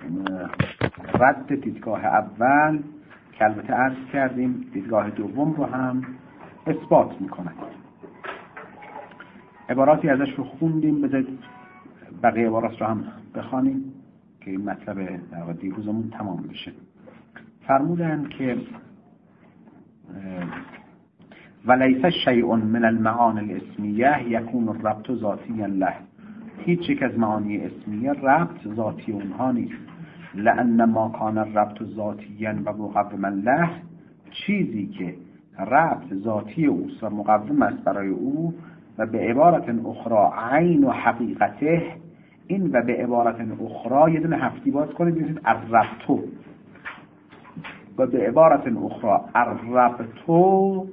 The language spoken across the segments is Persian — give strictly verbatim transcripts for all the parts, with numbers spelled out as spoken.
رد دیدگاه اول که البته عرض کردیم دیدگاه دوم رو هم اثبات میکنه. عباراتی ازش رو خوندیم، بذارید بقیه عبارات رو هم بخوانیم که این مطلب در واقع دیروزمون تمام بشه. فرمودن که ولیس شیء من المعانی الاسمیه یکون الربط ذاتیا له، هیچ یک از معانی اسمیه ربط ذاتی اونها نیست. لأن ما کان الربط ذاتیا و مقوما له، چیزی که ربط ذاتی اوست و مقوم است برای او، و به عبارت اخرى عین و حقیقته، این و به عبارت اخرى یه دونه هفتی باز کنید ببینید الربطو، و به عبارت اخرى الربطو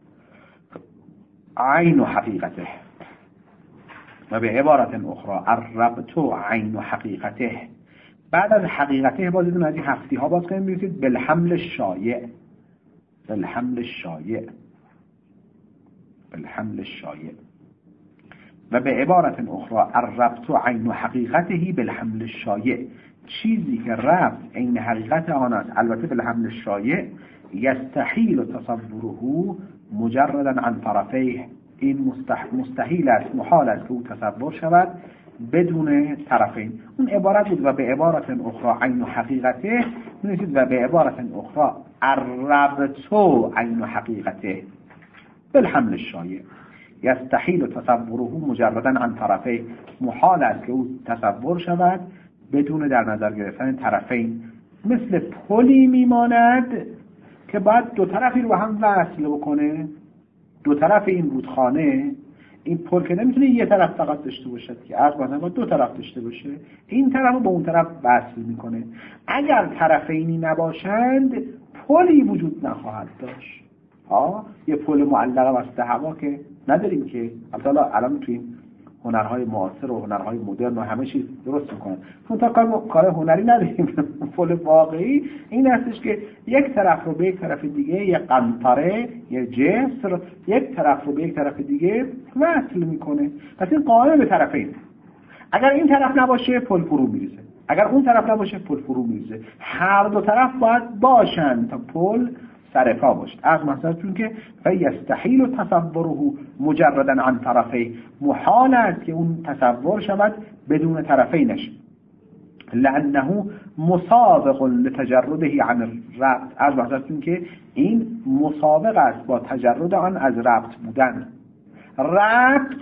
عین و حقیقته، و به عبارت اخرى الربطو عین و حقیقته. بعد از حقیقته باز یه دونه از این هفتی ها باز کنید ببینید بالحمل شایع، بالحمل شایع، بالحمل شایع، و به عبارت اخرى الربط عین حقیقته بالحمل شایع، چیزی که ربط عین حقیقت آن است البته بالحمل شایع، یستحیل تصوره مجردا عن طرفیه، این مستحیل است، محال است که او تصور شود بدون طرفین. اون عبارت بود و به عبارت اخرى عین حقیقته، می‌نویسید و به عبارت اخرى الربط عین حقیقته بالحمل شایع، یستحیل تصوره مجردا عن طرفه، محال است که او تصور شود بدون در نظر گرفتن طرفین. مثل پلی میماند که باید دو طرفی رو هم وصل بکنه، دو طرف این رودخانه، این پل که نمیتونه یه طرف فقط داشته باشد که از مثلا دو طرف داشته باشه، این طرف رو با اون طرف وصل میکنه. اگر طرفینی نباشند پلی وجود نخواهد داشت. ها یه پل معلقه وسط هوا که نداریم که، البته الان توی هنرهای معاصر و هنرهای مدرن و همه چیز درست میکنن، چون تا کار کار هنری نداریم. پل واقعی این هستش که یک طرف رو به یک طرف دیگه، یک قنطره، یک جسر، یک طرف رو به یک طرف دیگه وصل میکنه. پس این قائم به طرفین. اگر این طرف نباشه پل فرو میریزه، اگر اون طرف نباشه پل فرو میریزه. هر دو طرف باید باشن تا پل سر پا باشد. از مثلا چون که فیستحیل تصوره مجردا عن طرفه، محال است که اون تصور شود بدون طرفینش. لانه مسابق لتجرده عن الربط، از مثلا چون که این مسابق است با تجرد آن از ربط بودن. ربط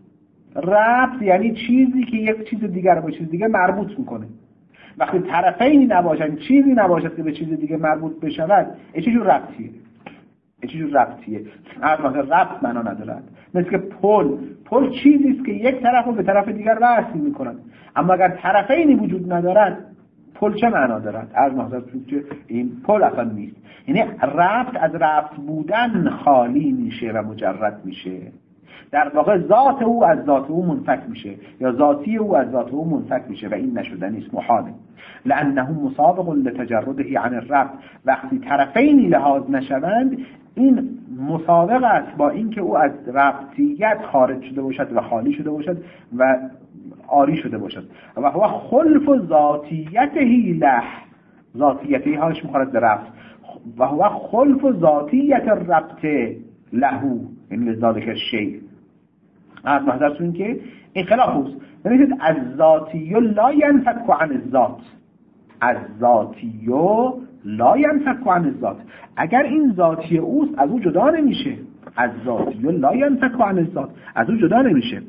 ربط یعنی چیزی که یک چیز دیگر با چیز دیگر مربوط میکنه. وقتی طرفینی نباشن، چیزی نباشد که به چیز دیگه مربوط بشود، این چه جور ربطیه؟ این چه جور ربطیه؟ البته ربط معنا ندارد. مثل که پل، پل چیزی است که یک طرف رو به طرف دیگر وصل می‌کند. اما اگر طرفینی وجود ندارد، پل چه معنا دارد؟ از مثلا که این پل اصلا نیست. یعنی ربط از ربط بودن خالی میشه و مجرد میشه. در واقع ذات او از ذات او منفک میشه، یا ذاتی او از ذات او منفک میشه و این نشدنی است، محاله. لانه مسابق لتجرده عن الربط، وقتی طرفینی لحاظ نشوند این مسابق است با اینکه او از ربطیت خارج شده باشد و خالی شده باشد و عاری شده باشد. و هو خلف ذاتیته له، ذاتیته هاش میخورد به ربط، و هو خلف ذاتیت الربط له، این لذالک الشیء. از محضرتون که این خلاف اوست. ببینید از ذاتی لا ینفک عن الذات، از ذاتی لا ینفک عن الذات، اگر این ذاتی اوست از او جدا نمیشه. از ذاتی لا ینفک عن الذات، از او جدا نمیشه.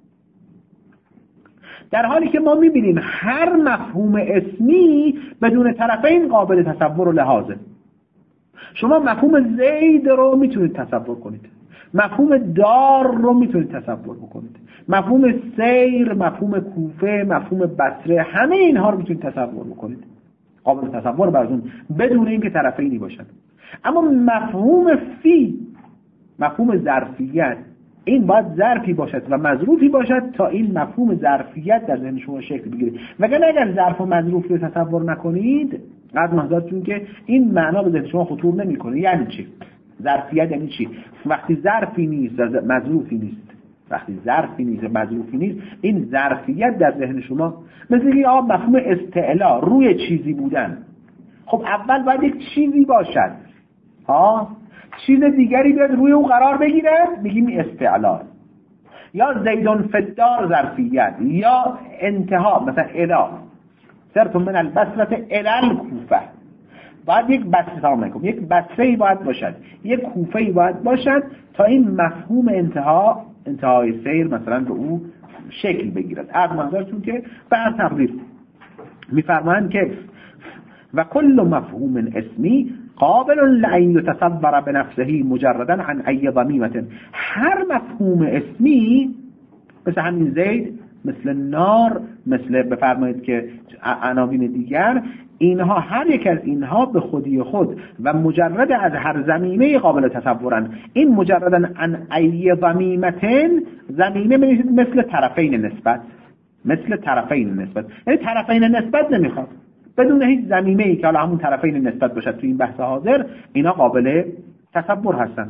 در حالی که ما میبینیم هر مفهوم اسمی بدون طرفین قابل تصور و لحاظه. شما مفهوم زید رو میتونید تصور کنید، مفهوم دار رو میتونید تصور بکنید، مفهوم سیر، مفهوم کوفه، مفهوم بصره، همه اینها رو میتونید تصور بکنید، قابل تصور براتون بدون اینکه طرفینی باشد. اما مفهوم فی، مفهوم ظرفیت، این باید ظرفی باشد و مظروفی باشد تا این مفهوم ظرفیت در ذهن شما شکل بگیره. وگرنه اگر ظرف و مظروف رو تصور نکنید، از محضرتون که این معنا به ذهن شما خطور نمیکنه. یعنی چی؟ ظرفیت یعنی چی؟ وقتی ظرفی نیست و مظروفی نیست، وقتی ظرفی نیست مظروفی نیست، این ظرفیت در ذهن شما مثل که آقا مفهوم استعلا، روی چیزی بودن. خب اول باید یک چیزی باشد، ها چیز دیگری بیاد روی او قرار بگیره، بگیم استعلا. یا زیدون فدار ظرفیت، یا انتها مثلا الا سرتون من البصره الی الکوفه، باید یک بسته میکنم، یک بسته باید باشد، یک کوفه باید باشد تا این مفهوم انتها، انتهای سیر مثلا به او شکل بگیرد. از منظورتون که بر تقدیر میفرمایند که و کل مفهوم اسمی قابل لأن يتصور بنفسه مجردا عن ای ضمیمة. هر مفهوم اسمی مثل همین زید، مثل نار، مثل بفرمایید که عناوین دیگر، اینها هر یک از اینها به خودی خود و مجرد از هر ضمیمه قابل تصورن. این مجردن عن ای ضمیمة، ضمیمه مثل طرفین نسبت، مثل طرفین نسبت، یعنی طرفین نسبت نمیخواد، بدون هیچ ضمیمه‌ای که حالا همون طرفین نسبت باشد تو این بحث حاضر، اینا قابل تصور هستن.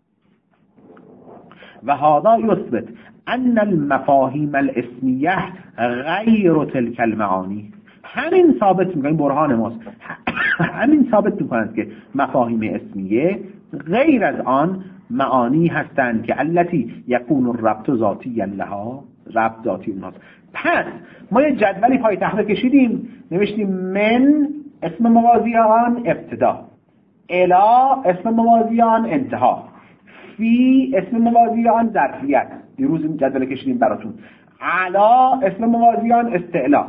و هذا یثبت ان المفاهیم الاسمیه غیر تلک المعانی. همین ثابت میکنه، برهان ماست، همین ثابت میکنند که مفاهیم اسمیه غیر از آن معانی هستند که التي یکون الربط ذاتی لها، ربط ذاتی اونهاست. پس ما یه جدولی پای تخته کشیدیم، نوشتیم من اسم موازی آن ابتدا، الا اسم موازی آن انتها، فی اسم موازی آن ظرفیت، دیروز این جدول کشیدیم براتون، علا اسم موازی آن استعلا.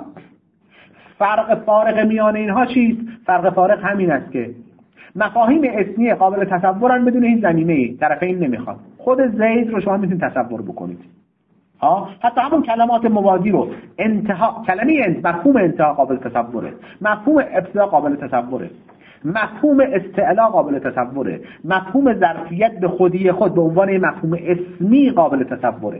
فرق فارق میان اینها چیست؟ فرق فارق همین است که مفاهیم اسمیه قابل تصورن بدون این ضمیمه، طرفین نمیخواد. خود زید رو شما میتونید تصور بکنید، ها حتی همون کلمات موازی رو، انتها، کلمه انت، مفهوم انتها قابل تصوره، مفهوم ابتدا قابل تصوره، مفهوم استعلا قابل تصوره، مفهوم ظرفیت به خودی خود به عنوان مفهوم اسمی قابل تصوره.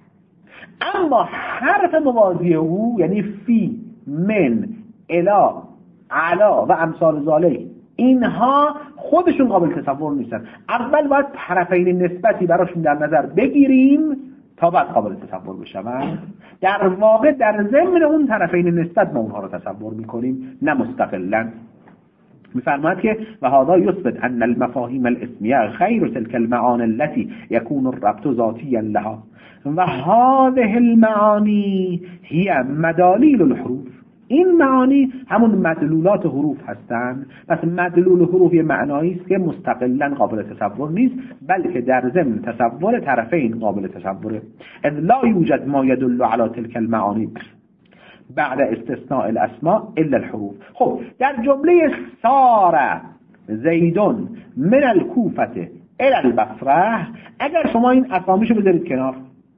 اما حرف موازی او یعنی فی، من، الا، علا و امثال ذالک، اینها خودشون قابل تصور نیستن. اول باید طرفین نسبتی براشون در نظر بگیریم تا بعد قابل تصور بشوند. در واقع در ضمن اون طرفین نسبت ما اونها رو تصور میکنیم، نه مستقلا. میفرماید که و هذا یثبت ان المفاهیم الاسمیه غیر تلک المعانی التي يكون الربط ذاتيا لها و هذه المعانی هي مدالیل الحروف. این معانی همون مدلولات حروف هستند. پس مدلول حروف یه معنایی است که مستقلا قابل تصور نیست، بلکه در ضمن تصور طرفین قابل تصوره. اذ لا یوجد ما يدل على تلك المعانی بعد استثناء الاسماء الا الحروف. خب در جمله سار زیدون من الکوفه الى البصره، اگر شما این اسامیشو بذارید کنار،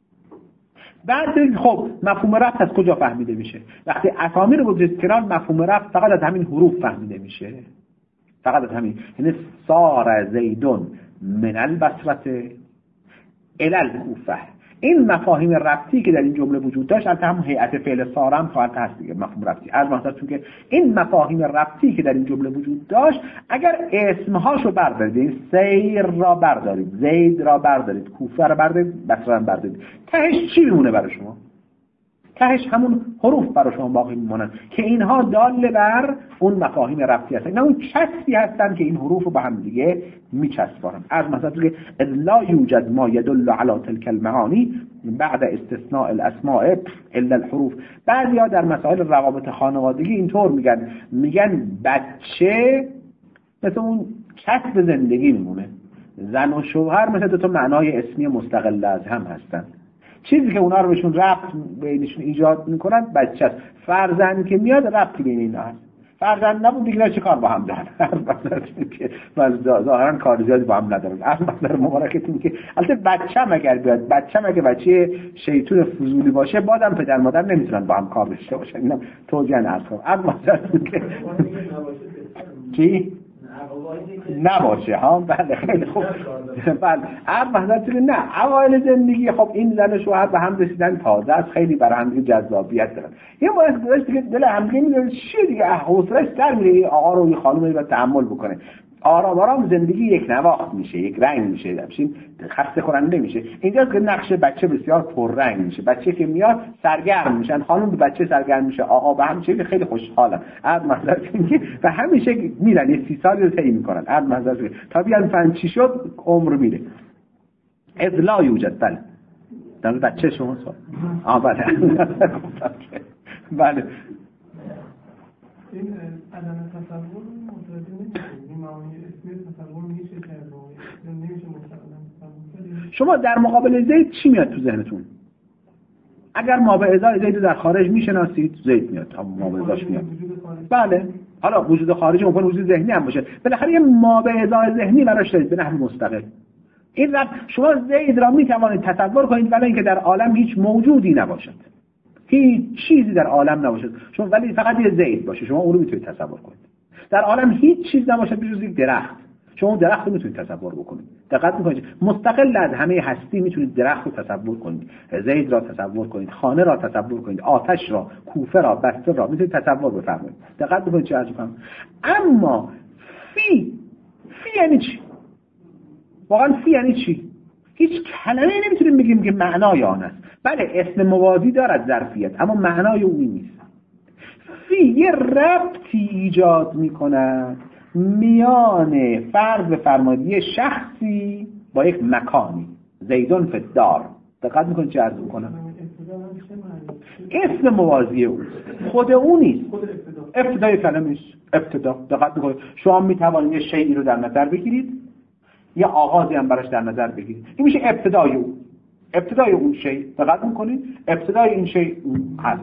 بعد بگید خب مفهوم رفت از کجا فهمیده میشه؟ وقتی اسامی رو بذارید کنار، مفهوم رفت فقط از همین حروف فهمیده میشه، فقط از همین. یعنی سار زیدون من البصره الی الکوفه، این مفاهیم ربطی که در این جمله وجود داشت، البته هم هیئت فعل سارم خواهد هست دیگه، مفهوم ربطی از منظورتون که این مفاهیم ربطی که در این جمله وجود داشت، اگر اسمهاشو بردارید، سیر را بردارید، زید را بردارید، کوفه را بردارید، بصره را بردارید، تهش چی میمونه برای شما؟ تهش همون حروف برای شما باقی میمونن که اینها دال بر اون مفاهیم ربطی هستن، نه اون چسبی هستن که این حروف رو به هم دیگه میچسبونن. از مثلا که لا یوجد ما يدل على تلك المعانی بعد استثناء الاسماء الا الحروف. بعضیا در مسائل روابط خانوادگی اینطور میگن، میگن بچه مثل اون چسب زندگی میمونه، زن و شوهر مثل دو تا معنای اسمی مستقل از هم هستن. چیزی که اونا رو بهشون ربط بینشون ایجاد میکنن بچه است. فرزند که میاد ربطی بین اینا هست، فرزند نبود دیگه چه کار با هم دارن؟ ظاهرا کار زیادی با هم ندارن. از مقدار مبارکتون که البته بچه مگر بیاد، بچه مگه بچه شیطون فضولی باشه، بازم پدر مادر نمیتونن با هم کار داشته باشن. اینم توجیه نرس کنم. از مقدارتون که چی؟ نباشه ها. بله خیلی خوب. بله هر وحدت نه اوایل زندگی خب این زن و شوهر به هم رسیدن تازه است، خیلی برای هم جذابیت دارن. یه وقت گذشت دیگه دل هم دیگه میذاره چی دیگه حوصله‌اش سر میره آقا رو یه خانومی رو تحمل بکنه. آرام آرام زندگی یک نواخت میشه، یک رنگ میشه، بشین خسته کننده میشه. اینجاست که نقش بچه بسیار پررنگ میشه. بچه که میاد سرگرم میشن، خانم به بچه سرگرم میشه، آقا به همین خیلی خوشحالن. عرض معذرت که و همیشه میرن یه سی سالی رو طی میکنن. عرض معذرت تا بیان فهم چی شد عمر میره. اذ لا یوجد. بله در بچه شما سوال. آه بله بله این عدم تصور متوجه نمیشیم. این معانی اسمی تصور میشه کرد و نمیشه مستقلا. شما در مقابل زید چی میاد تو ذهنتون؟ اگر ما به ازای زید در خارج میشناسید زید میاد، تا ما به ازاش میاد. بله حالا وجود خارجی ممکن وجود ذهنی هم باشه، بالاخره یه ما به ازای ذهنی براش دارید به نحو مستقل. این وقت شما زید را میتوانید تصور کنید ولی اینکه در عالم هیچ موجودی نباشد، هیچ چیزی در عالم نباشد، شما ولی فقط یه زید باشه، شما اون رو میتونید تصور کنید. در عالم هیچ چیز نباشد بجز یک درخت، شما اون درخت رو میتونید تصور بکنید. دقت میکنید مستقل از همه هستی میتونید درخت رو تصور کنید، زید را تصور کنید، خانه را تصور کنید، آتش را، کوفه را، بسته را میتونید تصور بفرمایید. دقت میکنید چه عرض کنم. اما فی فی یعنی چی؟ واقعا فی یعنی چی؟ هیچ کلمه نمیتونیم بگیم که معنای آن است. بله اسم موازی دارد ظرفیت، اما معنای اون نیست. فی یه ربطی ایجاد میکند میان فرض بفرمایید یه شخصی با یک مکانی. زیدون فی الدار. دقت میکنید چه عرض میکنم؟ اسم موازی او خود اون نیست، ابتدای کلمه است. ابتدا. دقت میکنید شما میتوانید یه شیئی رو در نظر بگیرید، یه آغازی هم براش در نظر بگیرید، این میشه ابتدای او، ابتدای اون شی. دقت میکنید ابتدای این شی هست.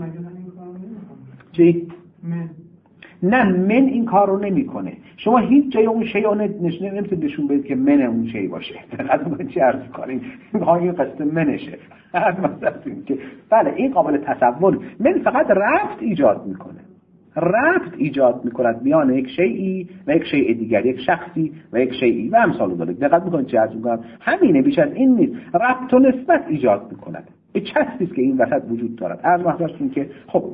چی؟ من. نه من این کار رو نمیکنه. شما هیچ جای اون شی رو نمیتونید نشون بدید که من اون شی باشه. دقت میکنید چی عرض کنید؟ این قصد منشه. که بله این قابل تصور. من فقط رفت ایجاد میکنه، ربط ایجاد میکند میان یک شیئی و یک شیء دیگر، یک شخصی و یک شیئی و امثال ذلک. دقت میکنید چه عرض میکنم؟ همینه، بیش از این نیست. ربط و نسبت ایجاد میکند، به چسبی است که این وسط وجود دارد. عرض محضرتون که خب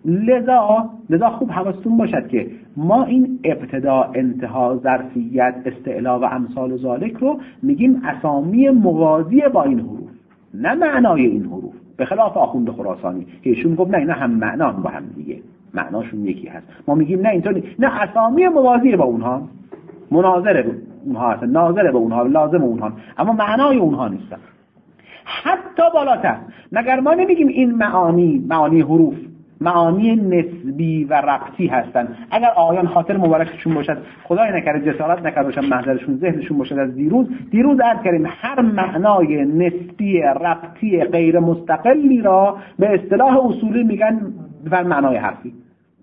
لذا لذا خوب حواستون باشد که ما این ابتدا، انتها، ظرفیت، استعلا و امثال ذلک رو میگیم اسامی موازی با این حروف، نه معنای این حروف. به خلاف آخوند خراسانی که ایشون گفت نه اینا هم معنان با هم دیگه، معناشون یکی هست. ما میگیم نه اینطوری، نه اسامی موازی با اونها، مناظره به اونها هستن، ناظره به اونها، لازم اونها، اما معنای اونها نیستن. حتی بالاتر مگر ما نمیگیم این معانی، معانی حروف معانی نسبی و ربطی هستن. اگر آقایان خاطر مبارکشون باشد، خدای نکرده جسارت نکرده باشن محضرشون ذهنشون باشد از دیروز دیروز عرض کردیم هر معنای نسبی ربطی غیر مستقلی را به اصطلاح اصولی میگن بر معنای حرفی،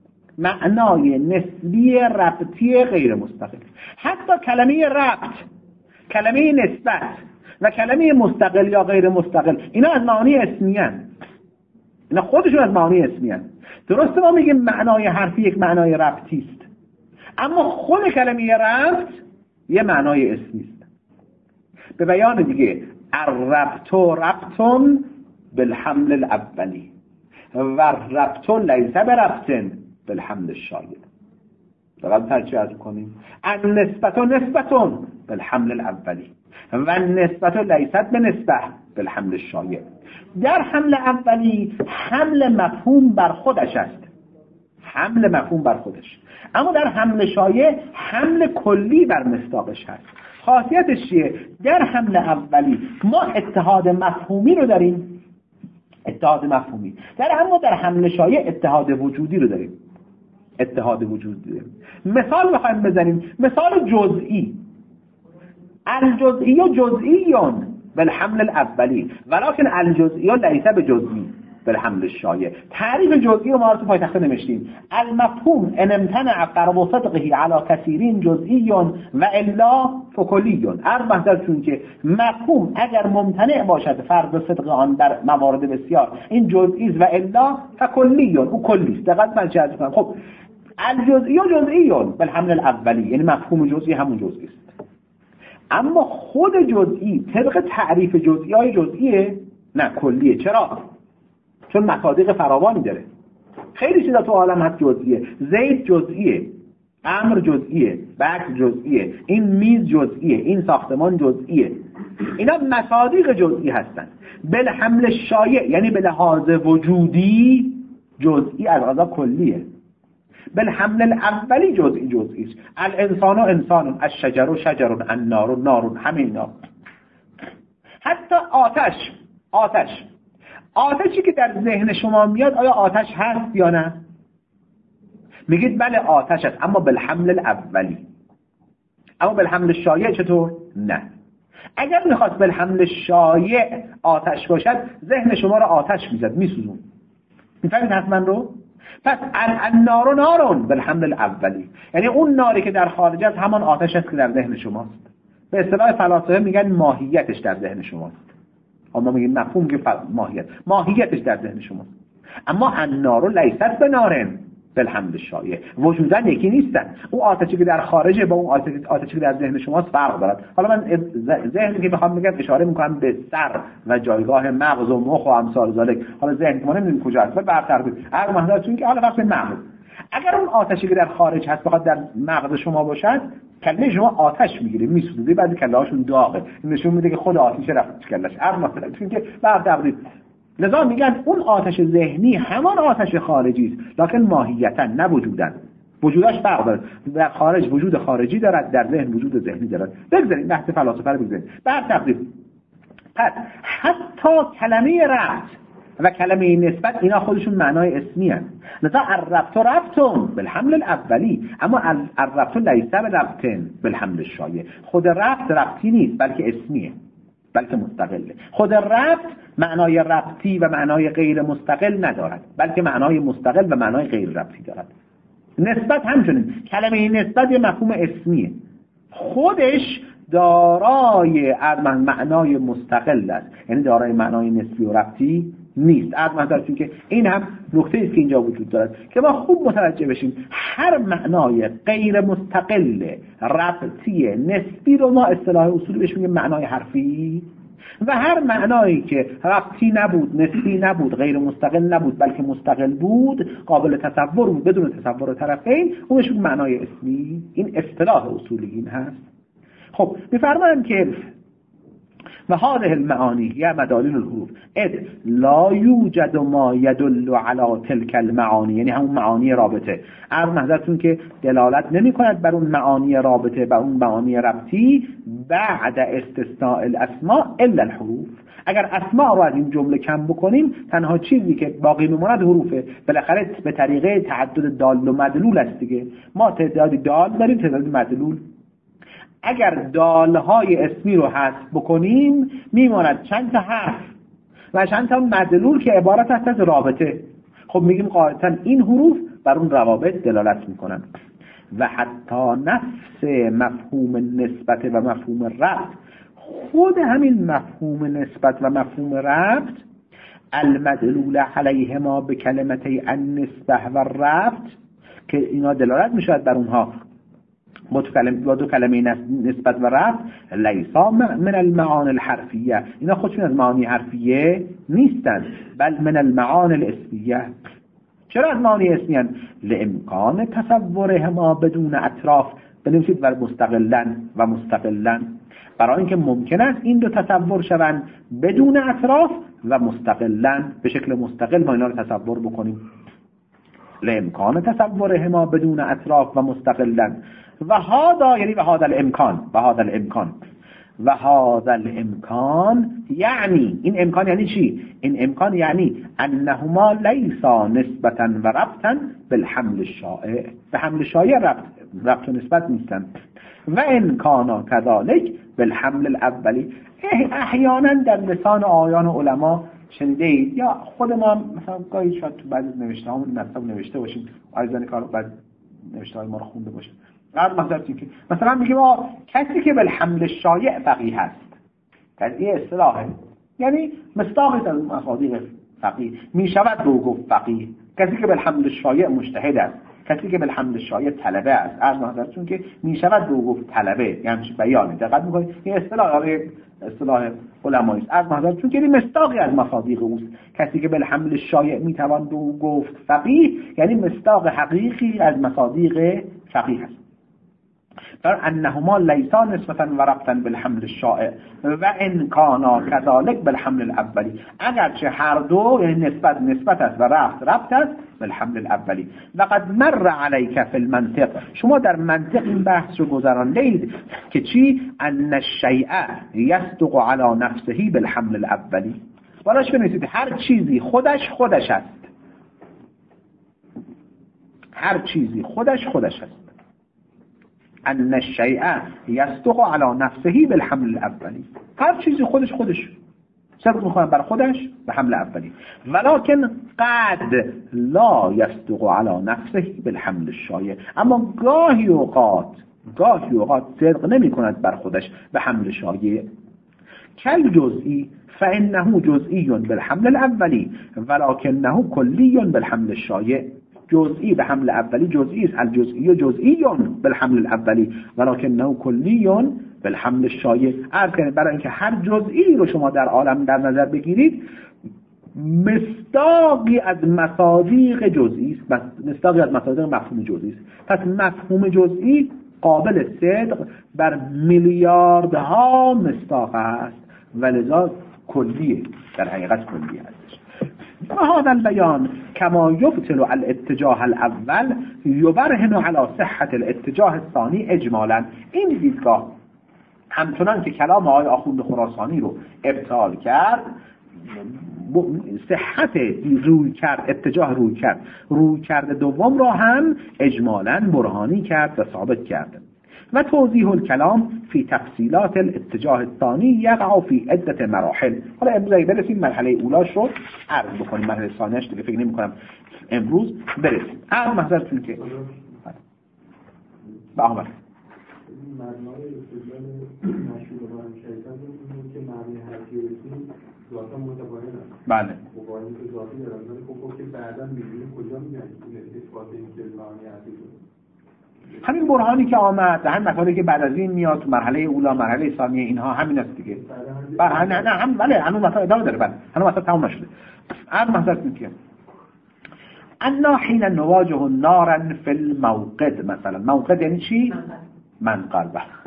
معنای نسبی ربطی غیر مستقل. حتی کلمه ربط، کلمه نسبت و کلمه مستقل یا غیر مستقل اینا از معانی اسمی هستند، اینا خودشون از معانی اسمی هستند. درسته ما میگیم معنای حرفی یک معنای ربطی است، اما خود کلمه ربط یه معنای اسمی است. به بیان دیگه الربط ربطون بالحمل الاولی و ربطون لیس بربطن بالحمل الشایع. دقیقا ترجیح از کنیم النسبت نسبتون بالحمل الاولی و نسبت لیست به نسبت بالحمل الشایع. در حمل اولی حمل مفهوم بر خودش است، حمل مفهوم بر خودش، اما در حمل شایع حمل کلی بر مصداقش هست. خاصیتش چیه؟ در حمل اولی ما اتحاد مفهومی رو داریم، اتحاد مفهومی در اما در حمل شایع اتحاد وجودی رو داریم، اتحاد وجودی داریم. مثال بخوایم بزنیم، مثال جزئی، الجزئی جزئیون بالحمل الاولی ولكن الجزئی لیس بجزئی بالحمل الشایع. تعریف جزئی رو ما تو پایتخته نوشتیم، المفهوم ان امتنع قرب صدقه علی کثیرین جزئی و الا فکلی. هر محضر چون که مفهوم اگر ممتنع باشد فرض صدق آن در موارد بسیار این جزئی و الا فکلی، او کلی است. دقت من چه کنم؟ خب الجزئی جزئی بالحمل الاولی یعنی مفهوم جزئی همون جزئی است، اما خود جزئی طبق تعریف جزئی های جزئیه؟ نه کلیه. چرا؟ چون مصادیق فراوانی داره. خیلی چیزا تو عالم هست جزئیه. زید جزئیه، امر جزئیه، بحث جزئیه، این میز جزئیه، این ساختمان جزئیه. اینا مصادیق جزئی هستن. بالحمل شایع یعنی به لحاظ وجودی جزئی از غذا کلیه. بالحمل الاولی جزئی جزئی است. الانسان و انسان، الشجر و شجر، النار و نار، همه اینا. حتی آتش آتش آتشی که در ذهن شما میاد آیا آتش هست یا نه؟ میگید بله آتش هست، اما بالحمل الاولی. اما بالحمل شایع چطور؟ نه. اگر میخواست بالحمل شایع آتش باشد ذهن شما رو آتش میزد، میسوزون. میفهمید حرف من رو؟ پس النار نارون بالحمل الاولی، یعنی اون ناری که در خارج است همان آتش است که در ذهن شماست. به اصطلاح فلاسفه میگن ماهیتش در ذهن شماست. اما میگن مفهوم که ماهیت ماهیتش در ذهن شماست. اما النار لیست بنارن بالحمل شایع، وجودن یکی نیستن. اون آتشی که در خارجه با اون آتشی که در ذهن شماست فرق دارد. حالا من ذهنی که میخوام بگم اشاره میکنم به سر و جایگاه مغز و مخ و امثال ذالک. حالا ذهن ما نمیدونیم کجا است، بر تقدیر هر محضرتون که حالا وقت مغز، اگر اون آتشی که در خارج هست بخواد در مغز شما باشد، کله شما آتش میگیره، میسوزه، بعد کله هاشون داغه. نشون میده که خود آتش رفت کلهش. هر محضرتون که بر تقدیر لذا میگن اون آتش ذهنی همان آتش خارجی است، لکن ماهیتا نه وجودن. وجودش فرق داره. در خارج وجود خارجی دارد، در ذهن وجود ذهنی دارد. بگذارید بحث فلاسفه رو بگذارید. بعد تقدیر پس حتی کلمه ربط و کلمه نسبت اینا خودشون معنای اسمی هست. لذا الربط ربطون بالحمل الاولی، اما الربط لیس بربطن بالحمل الشایع. خود ربط ربطی نیست بلکه اسمیه، بلکه مستقله. خود ربط معنای ربطی و معنای غیر مستقل ندارد، بلکه معنای مستقل و معنای غیر ربطی دارد. نسبت همچنین، کلمه نسبت یه مفهوم اسمیه، خودش دارای معنای مستقل است، یعنی دارای معنای نسبی و ربطی نیست. از منظورتون که این هم نکته است که اینجا وجود دارد که ما خوب متوجه بشیم. هر معنای غیر مستقل ربطی نسبی رو ما اصطلاح اصولی بهش میگیم معنای حرفی، و هر معنایی که ربطی نبود، نسبی نبود، غیر مستقل نبود بلکه مستقل بود، قابل تصور بود بدون تصور طرفین، اونش میگیم معنای اسمی. این اصطلاح اصولی این هست. خب میفرمایند که و هذه المعانی یا مدالین الحروف اذ لا یوجد ما يدل على تلك المعانی، یعنی همون معانی رابطه. از نظرتون که دلالت نمی کند بر اون معانی رابطه، بر اون معانی ربطی بعد استثناء الاسماء الا الحروف. اگر اسماء رو از این جمله کم بکنیم تنها چیزی که باقی میماند حروفه. بالاخره به طریقه تعدد دال و مدلول است دیگه. ما تعدادی دال داریم، تعدادی مدلول. اگر دالهای اسمی رو حذف بکنیم میماند چند تا حرف و چند تا مدلول که عبارت است از رابطه. خب میگیم قاعدتا این حروف بر اون روابط دلالت میکنن. و حتی نفس مفهوم نسبت و مفهوم ربط، خود همین مفهوم نسبت و مفهوم ربط المدلول علیهما به کلمتی النسبه و ربط که اینا دلالت میشود بر اونها با دو کلمه نسبت و ربط، لیسا من المعانی الحرفیه، اینا خودشون از معانی حرفیه نیستند، بل من المعانی الاسمیه. چرا از معانی اسمیه؟ لامکان تصورهما بدون اطراف، بنویسید بر مستقلن و مستقلن، برای اینکه ممکن است این دو تصور شوند بدون اطراف و مستقلن، به شکل مستقل ما اینا رو تصور بکنیم. لامکان تصورهما بدون اطراف و مستقلن و هذا یعنی و هذا الامکان و هذا الامکان و هذا الامکان یعنی این امکان یعنی چی؟ این امکان یعنی انهما لیسا نسبتا و ربطا بالحمل الشائع، به حمل شایع ربط ربط و نسبت نیستن. و امکانا کذالک بالحمل الاولی. احیانا در لسان آیان و علما شنیدید یا خود ما مثلا گاهی شاید تو بعضی نوشته هامون مطلب نوشته باشیم، عايزان کار بعد نوشته های ما رو خونده باشیم. بعد مثلا که مثلا میگیم کسی که بالحمل شایع فقیه هست، این اصطلاحه، یعنی مصداق از مصادیق فقیه. می شود به او گفت فقیه کسی که بالحمل الشایع مجتهد است، کسی که بالحمل الشایع طلبه است. از نظرتون که می شود به او گفت طلبه یعنی بیان دقت میکنید این اصطلاح اصطلاح علمایی است. از نظرتون که این مصداقی از مصادیق اوست. کسی که بالحمل الشایع می توان به او گفت فقیه یعنی مصداق حقیقی از مصادیق فقیه است. در انهما لیسا نسبتا و ربطا بالحمل الشائع و ان کانا كذلك بالحمل الاولی. اگرچه هر دو یعنی نسبت نسبت است و ربط ربط است بالحمل الاولی. لقد مر عليك في المنطق، شما در منطق این بحث رو گذراندید که چی؟ ان الشیء یصدق على نفسه بالحمل الاولی. بالاش بنویسید هر چیزی خودش خودش است، هر چیزی خودش خودش است. ان الشیء یصدق علی نفسه بالحمل الاولی، هر چیزی خودش خودش صدق میکنه بر خودش به حمل اولی. ولکن قد لا یصدق علی نفسه بالحمل الشایع، اما گاهی اوقات گاهی اوقات صدق نمی کند بر خودش به حمل شایع. کل جزئی فانه جزئی بالحمل الاولی ولکنه کلی بالحمل الشایع. جزئی به حمل اولی جزئی است، الجزئی جزئی بالحمل الاولی ولکنه کلی بالحمل الشایع. عرض کنید برای اینکه هر جزئی رو شما در عالم در نظر بگیرید مصداقی از مصادیق جزئی است، مصداقی از مصادیق مفهوم جزئی است. پس مفهوم جزئی قابل صدق بر میلیاردها مصداق است ولذا کلیه، در حقیقت کلیه است. هذا البيان كما يبطل الاتجاه الاول يبرهن على صحة الاتجاه الثاني اجمالا. این دیدگاه همچنان که کلام آقای آخوند خراسانی رو ابطال کرد، صحت روی کرد اتجاه روی کرد روی کرد دوم را هم اجمالا برهانی کرد و ثابت کرد. و توضیح الکلام فی تفصیلات الاتجاه الثانی یقع فی عدة مراحل. حالا امروز برسیم مرحله اولاش رو عرض بکنیم، مرحله ثانیش دیگه فکر نمی کنم امروز برسیم. عرض محضرتون که با آمد معنای استدلال مشهور و همشهیدن این که معنی حرفی رسیم ذاتا متباین است. بله مباین که ذاتی دارن ولی خب که بعدا می‌بینیم کجا میگن این اثبات این که معنی حرفی همین برهانی که آمد همین مطالبی که بعد از این میاد تو مرحله اولا مرحله ثانیه اینها همین است دیگه. بله نه نه هم بله هنوز مثلا ادامه داره، بله هنوز مثلا تمام نشده. عرض محضرت میگم انا حين نواجه نارا في الموقد. مثلا موقد یعنی چی؟ منقل.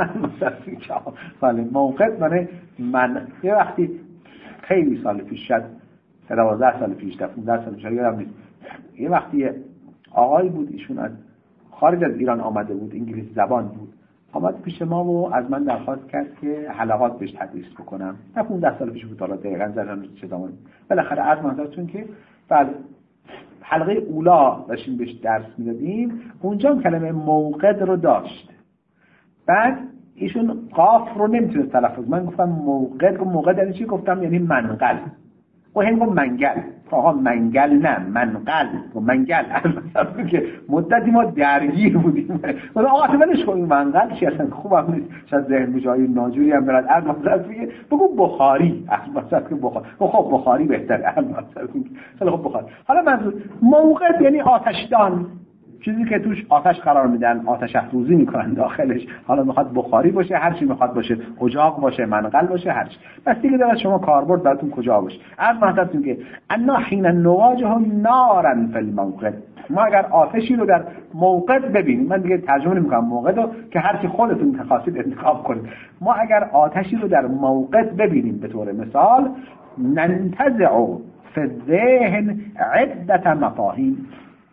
بله موقد معنی من. یه وقتی خیلی سال پیش شد دوازده سال پیش پانزده سال پیش یادم نیست، یه وقتی آقایی بود ایشون از خارج از ایران آمده بود، انگلیسی زبان بود، آمد پیش ما و از من درخواست کرد که حلقات بهش تدریس بکنم. نه پانزده سال پیش بود، حالا دقیقاً زدم چه زمان. بالاخره عرض محضرتون که بعد حلقه اولا داشتیم بهش درس میدادیم، اونجا هم کلمه موقد رو داشت. بعد ایشون قاف رو نمیتونه تلفظ، من گفتم موقد. گفت موقد یعنی چی؟ گفتم یعنی منقل. و هم گفت منگل. آقا منگل نه منقل و منگل. مثلا که مدتی ما درگیر بودیم. مثلا آقا ولش کن منقل چی اصلا خوبم نیست، شاید ذهن جای ناجوری هم برات. از مثلا میگه بگو بخاری، مثلا که بخاری. خب بخاری بهتره. مثلا خیلی خب بخاری. حالا منظور موقد یعنی آتشدان، چیزی که توش آتش قرار میدن، آتش افروزی میکنن داخلش. حالا میخواد بخاری باشه، هر چی میخواد باشه، اجاق باشه، منقل باشه، هر چی. بس دیگه داره شما کاربرد براتون کجا باشه. از محضرتون که انا حين نواجه نارا فی الموقد، ما اگر آتشی رو در موقد ببینیم، من دیگه ترجمه نمیکنم موقد رو که هر چی خودتون خواستید انتخاب کنید. ما اگر آتشی رو در موقد ببینیم به طور مثال، ننتزع فی الذهن عدة مفاهیم،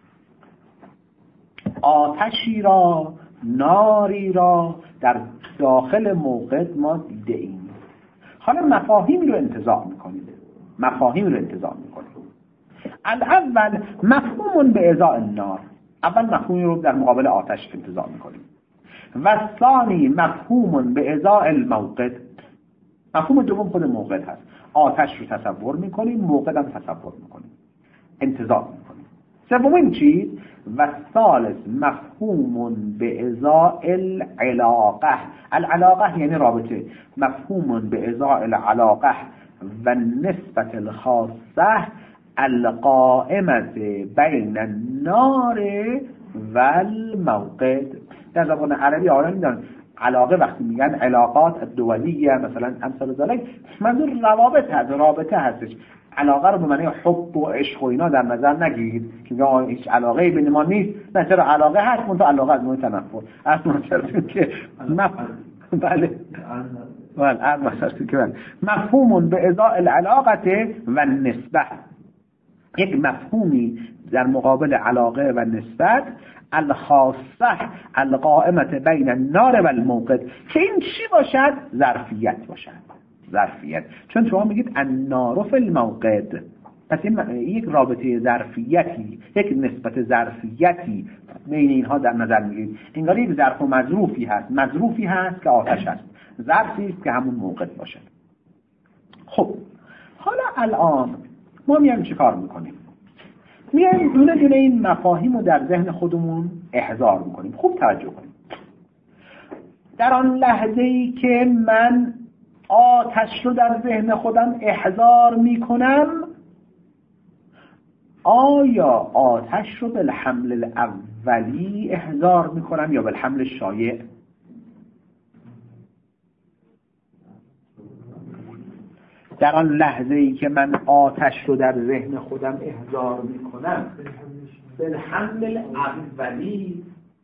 آتشی را، ناری را در داخل موقد ما دیده ایم. حالا مفاهیم رو انتزاع میکنید مفاهیم رو انتزاع میکنید الاول مفهوم به ازاء النار، اول مفهومی رو در مقابل آتش انتزاع میکنید. و ثانی مفهوم به ازاء الموقد، مفهوم دوم خود موقد هست. آتش رو تصور میکنید، موقد هم تصور میکنید، انتزاع میکنید. سومین چیز و ثالث مفهوم به ازاء العلاقه، العلاقه یعنی رابطه، مفهوم به ازاء العلاقه و نسبت الخاصه القائمة بین النار و الموقد. در زبان عربی آنها میدونن علاقه وقتی میگن علاقات دولیه مثلا امثال ذالک منظور روابط هست، رابطه هستش. علاقه رو به معنی حب و عشق و اینا در نظر نگیرید که هیچ علاقه بین ما نیست. نه، چرا علاقه هست، منتها علاقه از نوع تنفر از منظر که بله بله از منظر که مفهوم به ازاء العلاقه و نسبت، یک مفهومی در مقابل علاقه و نسبت الخاصه القائمه بین النار و الموقد، که این چی باشد؟ ظرفیت باشد. ظرفیت، چون شما میگید النار فی الموقد، پس این یک رابطه ظرفیتی، یک نسبت ظرفیتی بین اینها در نظر میگیرید. انگار یک ظرف و مظروفی هست، مظروفی هست که آتش هست، ظرفی است که همون موقد باشد. خب حالا الان ما میایم چه کار میکنیم؟ میایم دونه دونه این مفاهیم رو در ذهن خودمون احضار میکنیم. خوب توجه کنیم. در آن لحظه‌ای که من آتش رو در ذهن خودم احضار میکنم، آیا آتش رو بالحمل الاولی احضار میکنم یا بالحمل شایع؟ در آن لحظه‌ای که من آتش رو در ذهن خودم احضار میکنم بالحمل الاولی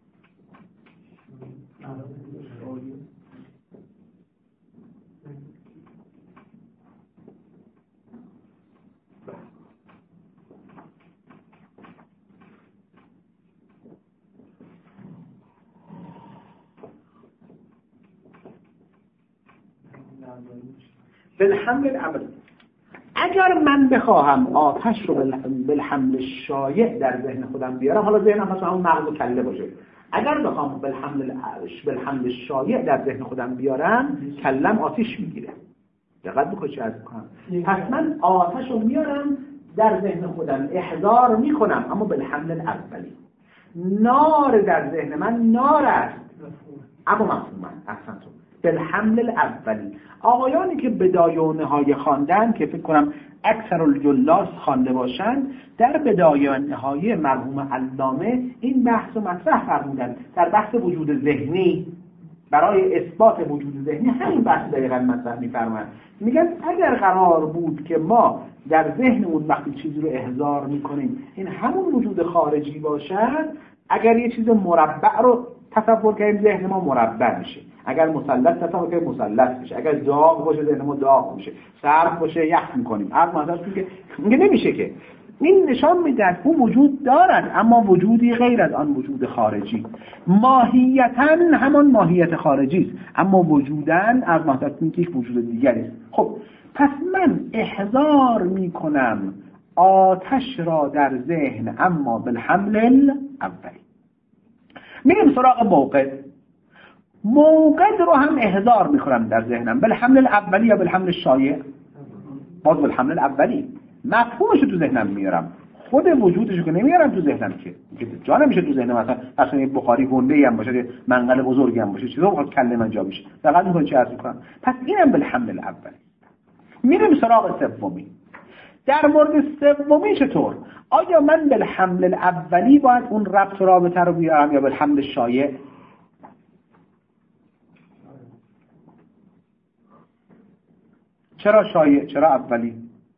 بالحمل الاول، اگر من بخواهم آتش رو بالحمل شایع در ذهن خودم بیارم، حالا ذهنم مثلا همون مغز و کله باشه، اگر بخوام بالحمل بالحمل شایع در ذهن خودم بیارم، کلم آتش میگیره. دقت بکنید چه عرض می‌کنم. پس من آتش رو میارم در ذهن خودم احضار میکنم، اما بالحمل الاولی. نار در ذهن من نار است، اما مفهوما اصلا تو بالحمل الاولی. آقایانی که بدایه و نهایه خواندن، که فکر کنم اکثر الجلاس خوانده باشند، در بدایه و نهایه مرحوم علامه این بحث و مطرح فرمودند. در بحث وجود ذهنی، برای اثبات وجود ذهنی همین بحث دقیقاً مطرح می‌فرمایند. میگن اگر قرار بود که ما در ذهنمون وقتی چیزی رو احضار می‌کنیم این همون وجود خارجی باشد، اگر یه چیز مربع رو تصور کنیم ذهن ما مربع میشه، اگر مثلث تصور کنیم مثلث میشه، اگر داغ باشه ذهن ما داغ میشه، سرد باشه یخ میکنیم. هر مثلا که میگه نمیشه که. این نشان میده اون وجود دارد، اما وجودی غیر از آن وجود خارجی. ماهیتاً همان ماهیت خارجی است، اما وجوداً از ماهیت یک وجود دیگری است. خب پس من احضار میکنم آتش را در ذهن، اما بالحمل الاولی. میریم سراغ موقد. موقد رو هم احضار میکنم در ذهنم بالحمل الاولی یا بالحمل شایع؟ باز بالحمل الاولی. مفهومش رو تو ذهنم میارم، خود وجودش رو که نمیارم تو ذهنم، که جا نمیشه تو ذهنم. مثلا اصلا یه بخاری گنده‌ای هم باشه، منقل بزرگی هم باشه، چیزا بخواد کله من جا بشه، دقیقاً میگم چه عرض میکنم. پس اینم بالحمل الاولی. میریم سراغ سومی. در مورد سومی چطور؟ آیا من بالحمل الاولی باید اون ربط و رابطه رو بیارم یا بالحمل شایع؟ چرا شایع؟ چرا اولی؟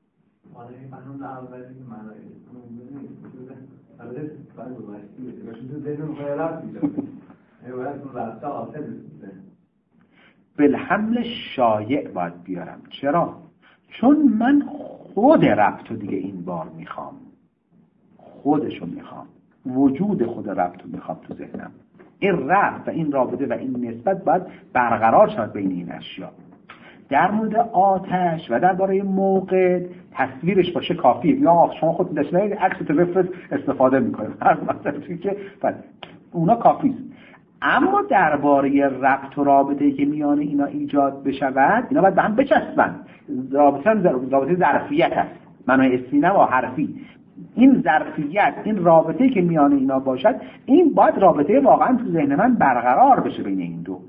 بالحمل شایع باید بیارم. چرا؟ چون من خود ربط رو دیگه این بار میخوام، خودشو میخوام، وجود خود ربط رو میخوام تو ذهنم. این ربط و این رابطه و این نسبت باید برقرار شد بین این اشیا. در مورد آتش و درباره موقد تصویرش باشه کافیه. یا شما خود داشتید عکس تو بفرست استفاده میکنید هر مثلا که بله اونا کافیه. اما درباره ربط و رابطه‌ای که میان اینا ایجاد بشود، اینا باید به هم بچسبن. رابطه رابطه ظرفیت است، معنای اسمی نه و حرفی. این ظرفیت، این رابطه‌ای که میان اینا باشد، این باید رابطه واقعا تو ذهن من برقرار بشه بین این دو.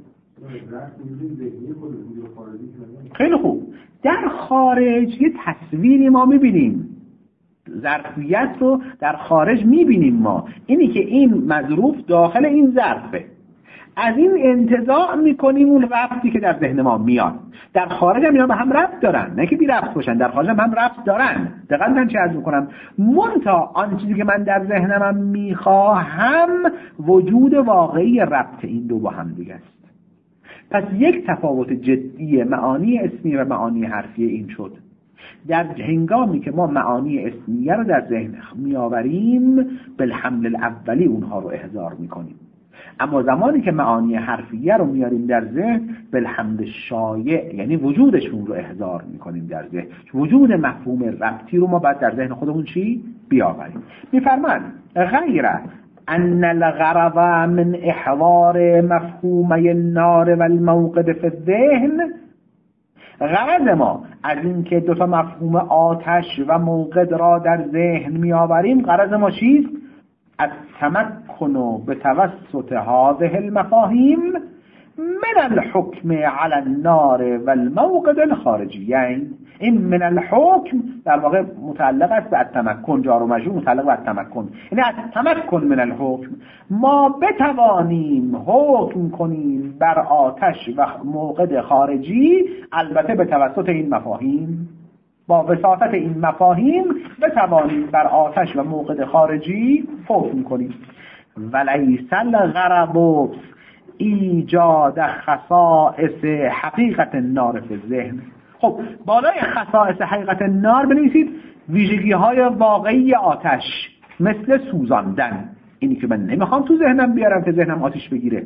خیلی خوب. در خارج یه تصویری ما میبینیم، ظرفیت رو در خارج میبینیم ما، اینی که این مظروف داخل این ظرفه، از این انتزاع میکنیم اون ربطی که در ذهن ما میاد. در خارج هم اینا به هم ربط دارن، نه که بی ربط باشن، در خارج هم, هم ربط دارن. دقیقاً من چه عرض میکنم؟ منتها آن چیزی که من در ذهنم میخواهم وجود واقعی ربط این دو با هم دیگه است. پس یک تفاوت جدی معانی اسمیه و معانی حرفیه این شد. در هنگامی که ما معانی اسمیه رو در ذهن میآوریم بالحمل الاولی اونها رو احضار میکنیم، اما زمانی که معانی حرفیه رو میاریم در ذهن بالحمل شایع، یعنی وجودشون رو احضار میکنیم در ذهن، وجود مفهوم ربطی رو ما باید در ذهن خودمون چی بیاوریم. میفرمان غیر ان الغرض من احضار مفهومی النار و الموقد فی الذهن، غرض ما از این که دو تا مفهوم آتش و موقد را در ذهن میآوریم، غرض ما چیست؟ التمكن بتوسط هذه المفاهیم من الحكم على النار والموقد الخارجیین. این من الحكم در واقع متعلق است به التمكن، جار و مجرور متعلق به التمكن، یعنی التمكن من الحكم، ما بتوانیم حکم کنیم بر آتش و موقد خارجی، البته به توسط این مفاهیم، با وساطت این مفاهیم بتوانیم بر آتش و موقد خارجی حکم کنیم. ولیس الغرض ایجاد خصائص حقیقت النار فی الذهن. خب بالای خصائص حقیقت النار بنویسید ویژگی های واقعی آتش، مثل سوزاندن. اینی که من نمیخوام تو ذهنم بیارم که ذهنم آتش بگیره.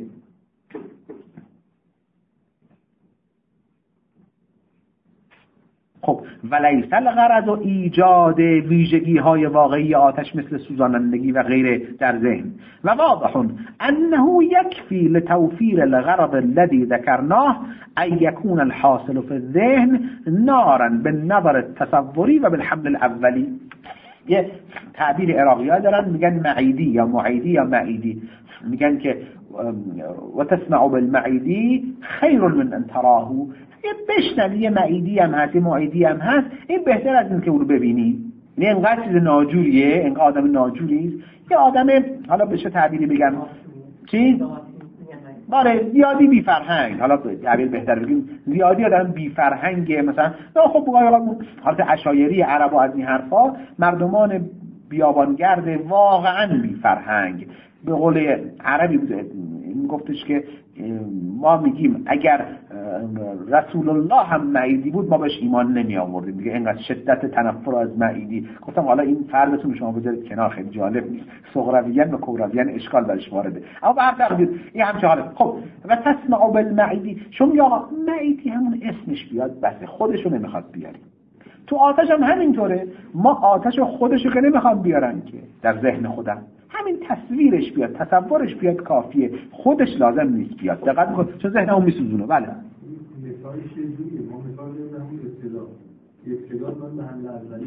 خب ولیس الغرض و ایجاد ویژگی های واقعی آتش مثل سوزانندگی و غیره در ذهن. و واضح انه یکفی لتوفیر الغرض الذي ذکرناه ان یکون الحاصل فی الذهن نارا بالنظر التصوری و بالحمل الاولی. یه تعبیر عراقی ها دارن میگن معیدی یا معیدی یا معیدی، میگن که و تسمع بالمعیدی خیر من ان تراه. یه بشنوی یه معیدی هم هست، یه معیدی هم هست، این بهتر از این که اون رو ببینی. نه اینقدر چیز ناجوریه، اینقدر آدم ناجوریست، یه آدم حالا بشه تعبیری بگم چی؟ باره زیادی بی فرهنگ، حالا تعبیر بهتر بگیم زیادی آدم بی فرهنگه. مثلا نه خب حالت عشایری عرب و از این حرفا، مردمان بیابانگرد واقعا بی فرهنگ. به قول عربی گفتش که ما میگیم اگر رسول الله هم معیدی بود ما بهش ایمان نمی آوردیم دیگه، اینقدر شدت تنفر از معیدی. گفتم حالا این فردتون شما بذارید کنار، خیلی جالب نیست، صغرویان و کبرویان اشکال برش وارده، اما به هر تقدیر این همچه حاله. خب و تسمع بالمعیدی، شما یا معیدی همون اسمش بیاد بس، خودشو نمیخواد بیاری. تو آتش هم همینطوره، ما آتش خودشو که نمیخوام بیارن که در ذهن خودم، همین تصویرش بیاد، تصورش بیاد کافیه، خودش لازم نیست بیاد. دقت کن چون ذهنمو میسوزونه. بله مثالش یه جوریه، ما مثال بزنیم همون ابتدا ابتدا من به هم اولی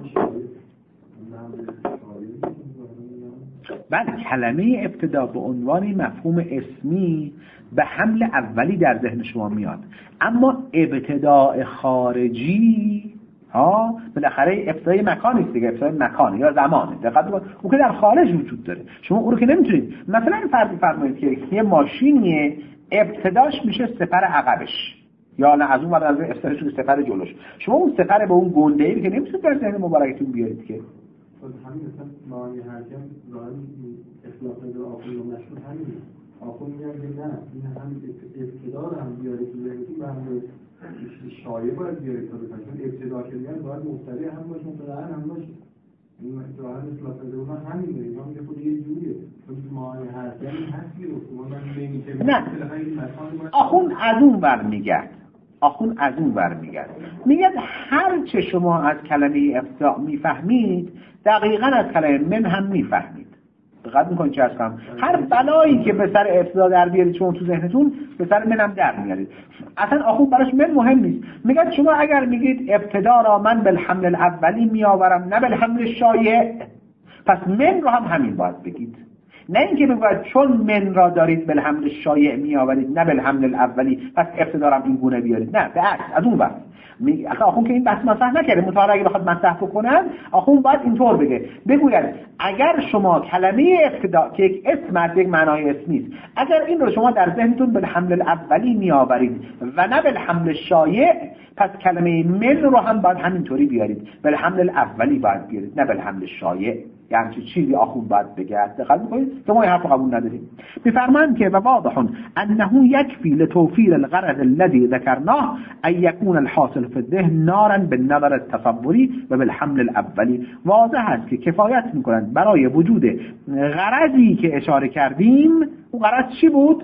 بله کلمه ابتدا به عنوان مفهوم اسمی به حمل اولی در ذهن شما میاد، اما ابتداء خارجی ها بالاخره ابتدای مکانی است دیگه، ابتدای مکان یا زمانه. دقت کنید اون که در خارج وجود داره، شما اون رو که نمیتونید. مثلا این فرض فرمایید که یه ماشینیه ابتداش میشه سپر عقبش، یا نه از اون ور از افتادش رو سپر جلوش، شما اون سپر به اون گنده‌ای که نمیتونید در ذهن مبارکتون بیارید که. همین مثلا معانی حرکم ظاهر اخلاق در آخری و مشهور همین آخون میگن که نه این هم ابتدا رو هم بیارید تو ذهنتون و هم شایع باید بیارید تا بکنید، چون ابتدا که میگن باید مبتدی هم باشه مبتدأ هم باشه. این ظاهر اخلاق در اون همین داره، اینا میگه خود یه جوریه، چون معانی حرکم هستی رو ما من نمیگم نه آخون از اون ور میگه، آخون از اون ور میگه میگه هر چه شما از کلمه ابتدا میفهمید دقیقاً از کلمه من هم میفهمید. دقت میکنید چه هستم؟ هر بلایی که به سر ابتدا در بیارید شما تو ذهنتون به سر من هم در میارید. اصلا آخون براش من مهم نیست. میگه شما اگر میگید ابتدا را من بالحمل الاولی میآورم نه بالحمل شایع، پس من رو هم همین باید بگید. نه اینکه بگوید چون من را دارید بالحمل شایع میآورید نه بالحمل الاولی پس اقتدارم این گونه بیارید. نه، به عکس از اون وقت اصلا آخون که این بحث مطرح نکرده، مطالعه اگه بخواد مطرح بکنن آخون باید اینطور بگه، بگوید اگر شما کلمه اقتدا که یک اسم یک معنای اسمی است، اگر این رو شما در ذهنتون بالحمل الاولی میآورید و نه بالحمل شایع، پس کلمه من رو هم باید همینطوری بیارید، بالحمل الاولی باید بیارید نه بالحمل شایع. یعنی چه چیزی آخون باید بگه، دقت می‌کنید که ما این حرف قبول نداریم. می‌فرمایند که و واضح انه یکفی لتوفیر الغرض الذي ذكرناه ان يكون الحاصل في الذهن نارا بالنظر التصوری و بالحمل الاولی. واضح است که کفایت می‌کنند برای وجود غرضی که اشاره کردیم. اون غرض چی بود؟